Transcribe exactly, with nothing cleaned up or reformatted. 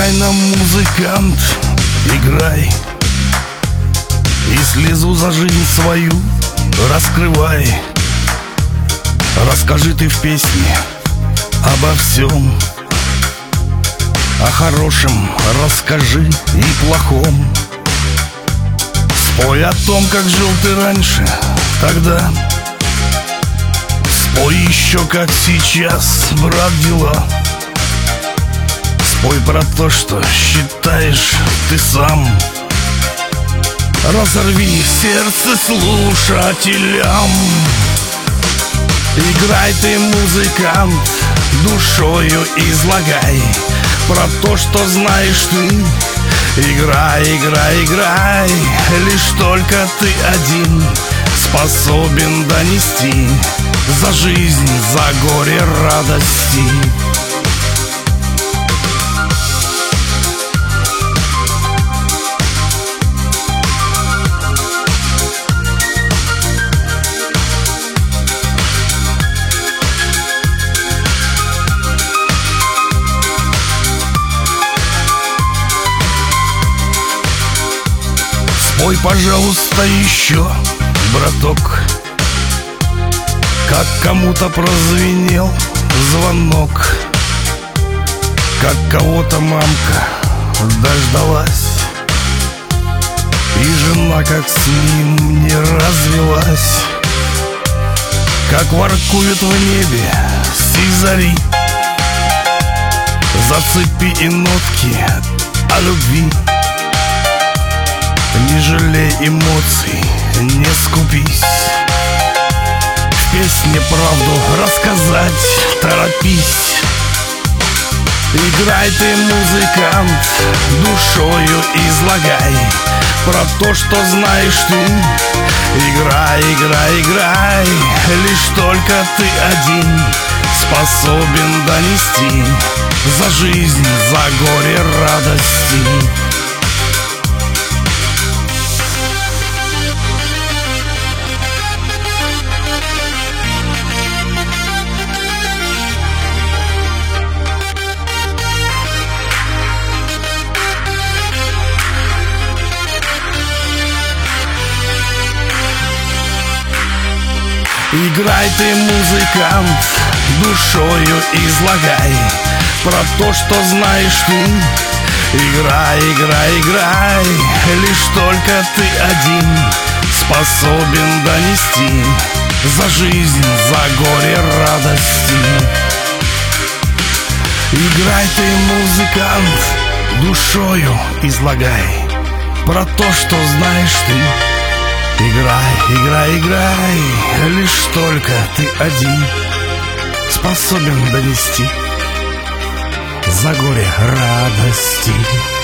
Играй нам, музыкант, играй, и слезу за жизнь свою раскрывай. Расскажи ты в песне обо всем, о хорошем расскажи и плохом. Спой о том, как жил ты раньше, тогда. Спой еще, как сейчас, брат, дела. Спой про то, что считаешь ты сам. Разорви сердце слушателям. Играй ты, музыкант, душою излагай про то, что знаешь ты. Играй, играй, играй, лишь только ты один способен донести за жизнь, за горе радости. Спой, пожалуйста, еще, браток, как кому-то прозвенел звонок, как кого-то мамка дождалась, и жена как с ним не развелась. Как воркует в небе сизари, зацепи и нотки о любви. Не жалей эмоций, не скупись, в песне правду рассказать торопись. Играй ты, музыкант, душою излагай про то, что знаешь ты. Играй, играй, играй, лишь только ты один способен донести за жизнь, за горе радости. Играй ты, музыкант, душою излагай про то, что знаешь ты. Играй, играй, играй, лишь только ты один способен донести за жизнь, за горе радости. Играй ты, музыкант, душою излагай про то, что знаешь ты. Играй, играй, играй, лишь только ты один способен донести за горе радости.